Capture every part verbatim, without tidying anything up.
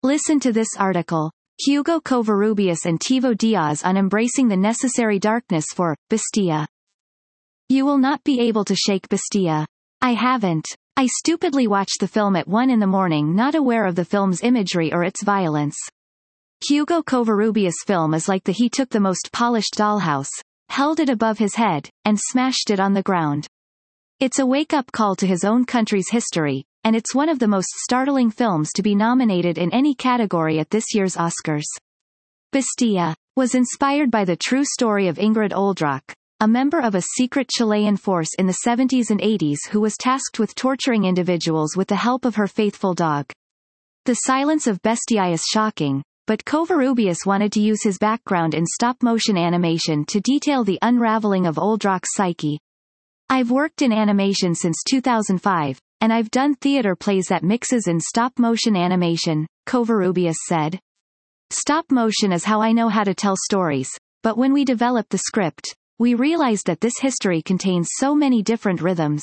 Listen to this article. Hugo Covarrubias and Tivo Diaz on embracing the necessary darkness for Bestia. You will not be able to shake Bestia. I haven't. I stupidly watched the film at one in the morning, not aware of the film's imagery or its violence. Hugo Covarrubias' film is like the he took the most polished dollhouse, held it above his head, and smashed it on the ground. It's a wake-up call to his own country's history, and it's one of the most startling films to be nominated in any category at this year's Oscars. Bestia was inspired by the true story of Ingrid Oldrock, a member of a secret Chilean force in the seventies and eighties who was tasked with torturing individuals with the help of her faithful dog. The silence of Bestia is shocking, but Covarrubias wanted to use his background in stop-motion animation to detail the unraveling of Oldrock's psyche. I've worked in animation since two thousand five, and I've done theater plays that mixes in stop-motion animation, Covarrubias said. Stop-motion is how I know how to tell stories, but when we developed the script, we realized that this history contains so many different rhythms.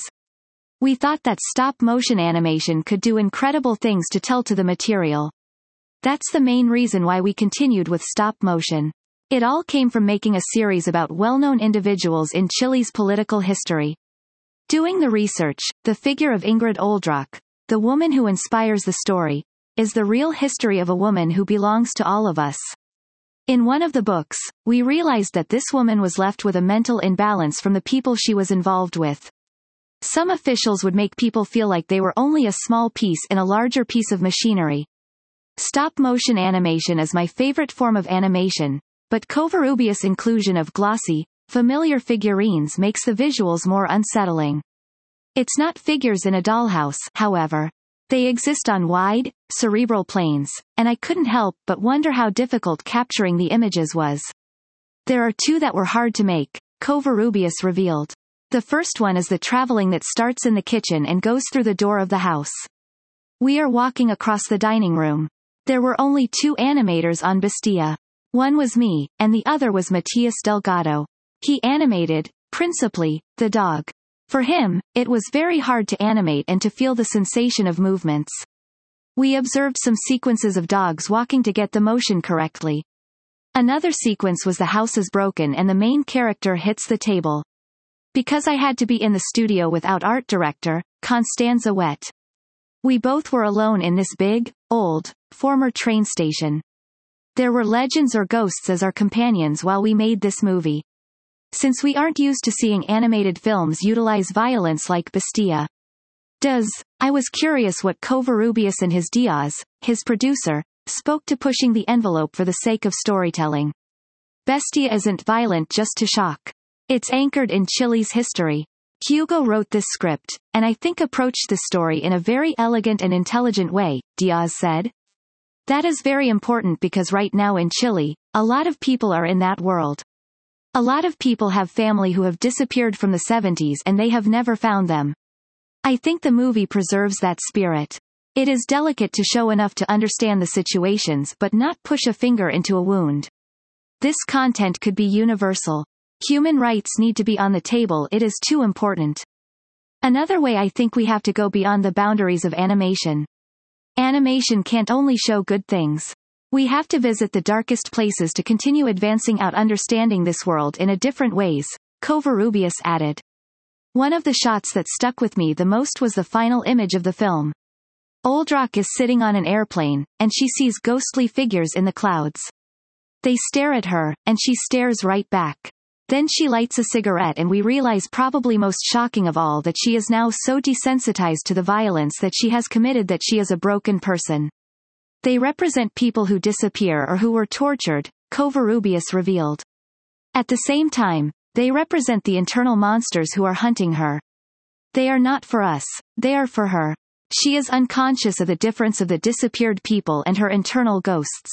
We thought that stop-motion animation could do incredible things to tell to the material. That's the main reason why we continued with stop-motion. It all came from making a series about well-known individuals in Chile's political history. Doing the research, the figure of Ingrid Oldrock, the woman who inspires the story, is the real history of a woman who belongs to all of us. In one of the books, we realized that this woman was left with a mental imbalance from the people she was involved with. Some officials would make people feel like they were only a small piece in a larger piece of machinery. Stop-motion animation is my favorite form of animation, but Covarrubias' inclusion of glossy, familiar figurines makes the visuals more unsettling. It's not figures in a dollhouse, however. They exist on wide, cerebral planes, and I couldn't help but wonder how difficult capturing the images was. There are two that were hard to make, Covarrubias revealed. The first one is the traveling that starts in the kitchen and goes through the door of the house. We are walking across the dining room. There were only two animators on Bestia. One was me, and the other was Matias Delgado. He animated, principally, the dog. For him, it was very hard to animate and to feel the sensation of movements. We observed some sequences of dogs walking to get the motion correctly. Another sequence was the house is broken and the main character hits the table. Because I had to be in the studio without art director, Constanza Wet. We both were alone in this big, old, former train station. There were legends or ghosts as our companions while we made this movie. Since we aren't used to seeing animated films utilize violence like Bestia. Does, I was curious what Covarrubias and his Diaz, his producer, spoke to pushing the envelope for the sake of storytelling. Bestia isn't violent just to shock. It's anchored in Chile's history. Hugo wrote this script, and I think approached this story in a very elegant and intelligent way, Diaz said. That is very important because right now in Chile, a lot of people are in that world. A lot of people have family who have disappeared from the seventies and they have never found them. I think the movie preserves that spirit. It is delicate to show enough to understand the situations but not push a finger into a wound. This content could be universal. Human rights need to be on the table, it is too important. Another way I think we have to go beyond the boundaries of animation. Animation can't only show good things. We have to visit the darkest places to continue advancing out understanding this world in a different ways, Covarrubias added. One of the shots that stuck with me the most was the final image of the film. Oldrock is sitting on an airplane, and she sees ghostly figures in the clouds. They stare at her, and she stares right back. Then she lights a cigarette and we realize, probably most shocking of all, that she is now so desensitized to the violence that she has committed that she is a broken person. They represent people who disappear or who were tortured, Covarrubias revealed. At the same time, they represent the internal monsters who are hunting her. They are not for us, they are for her. She is unconscious of the difference of the disappeared people and her internal ghosts.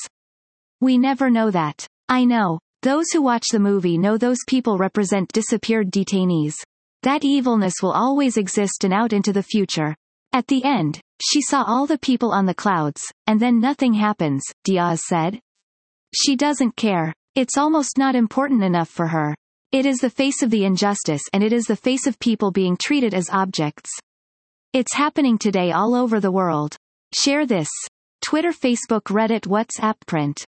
We never know that. I know. Those who watch the movie know those people represent disappeared detainees. That evilness will always exist and out into the future. At the end, she saw all the people on the clouds, and then nothing happens, Diaz said. She doesn't care. It's almost not important enough for her. It is the face of the injustice and it is the face of people being treated as objects. It's happening today all over the world. Share this. Twitter, Facebook, Reddit, WhatsApp, print.